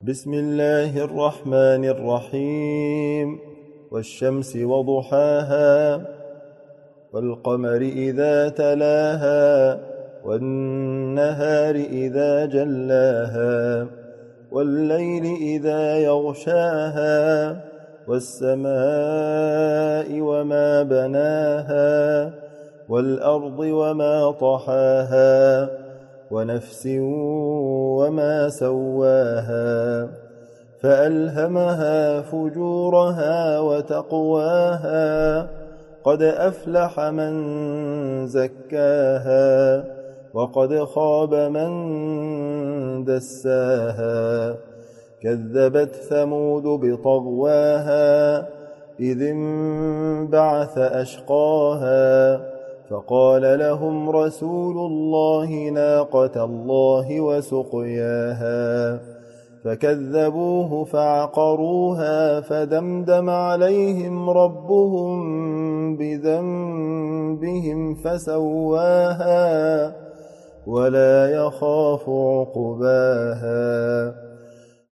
بسم الله الرحمن الرحيم والشمس وضحاها والقمر إذا تلاها والنهار إذا جلاها والليل إذا يغشاها والسماء وما بناها والأرض وما طحاها ونفس وما سواها فألهمها فجورها وتقواها قد أفلح من زكاها وقد خاب من دساها كذبت ثمود بطغواها إذ انبعث أشقاها فقال لهم رسول الله ناقة الله وسقياها فكذبوه فعقروها فدمدم عليهم ربهم بذنبهم فسواها ولا يخاف عقباها